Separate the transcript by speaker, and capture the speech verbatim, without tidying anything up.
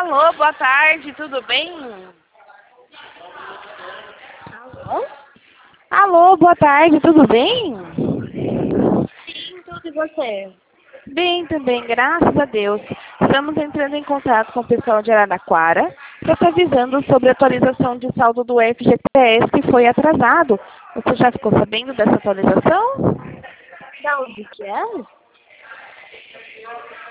Speaker 1: Alô, boa tarde, tudo bem?
Speaker 2: Alô?
Speaker 1: Alô, boa tarde, tudo bem?
Speaker 2: Sim, tudo e você?
Speaker 1: Bem também, graças a Deus. Estamos entrando em contato com o pessoal de Araraquara, que está avisando sobre a atualização de saldo do F G T S que foi atrasado. Você já ficou sabendo dessa atualização?
Speaker 2: Da onde que é?